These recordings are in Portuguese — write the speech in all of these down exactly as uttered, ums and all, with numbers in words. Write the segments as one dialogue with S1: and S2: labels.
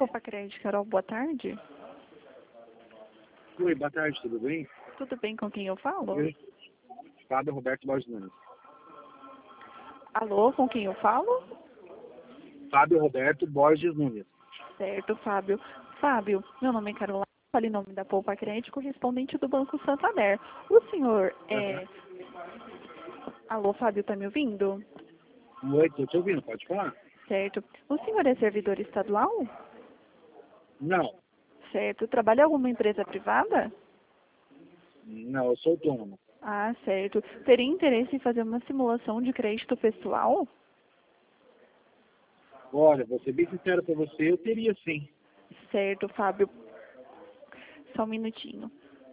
S1: Poupa Crédito, Carol, boa tarde.
S2: Oi, boa tarde, tudo bem?
S1: Tudo bem, com quem eu falo?
S2: Oi. Fábio Roberto Borges Nunes.
S1: Alô, com quem eu falo?
S2: Fábio Roberto Borges Nunes.
S1: Certo, Fábio. Fábio, meu nome é Carolina, falo em nome da Poupa Crédito, correspondente do Banco Santander. O senhor é...
S2: Uhum.
S1: Alô, Fábio, tá me ouvindo?
S2: Oi, tô te ouvindo, pode falar?
S1: Certo. O senhor é servidor estadual?
S2: Não,
S1: Certo. Trabalha em alguma empresa privada?
S2: não, eu sou autônomo.
S1: Ah, certo. Teria interesse em fazer uma simulação de crédito pessoal?
S2: Olha, vou ser bem sincero pra você, eu teria sim.
S1: Certo, Fábio. Só um minutinho.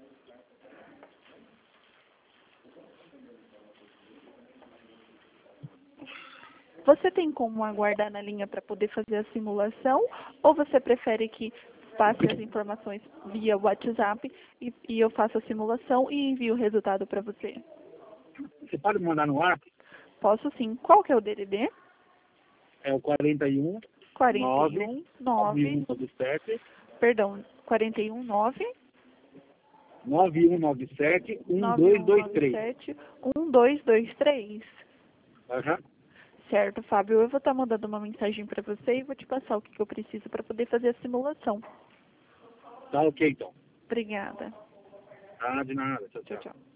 S1: Você tem como aguardar na linha para poder fazer a simulação? Ou você prefere que passe as informações via WhatsApp e, e eu faça a simulação e envie o resultado para você?
S2: Você pode me mandar no ar?
S1: Posso sim. Qual que é o D D D?
S2: É o quarenta e um,
S1: quarenta e
S2: nove,
S1: um,
S2: nove um
S1: nove,
S2: nove sete,
S1: perdão, quarenta e um, nove,
S2: nove um nove sete, um
S1: nove
S2: dois
S1: um
S2: dois
S1: nove
S2: três.
S1: sete, um dois dois três.
S2: Aham.
S1: Certo, Fábio. Eu vou estar mandando uma mensagem para você e vou te passar o que que eu preciso para poder fazer a simulação.
S2: Tá ok então.
S1: Obrigada.
S2: Ah, de nada, tchau,
S1: Tchau,
S2: tchau.
S1: tchau.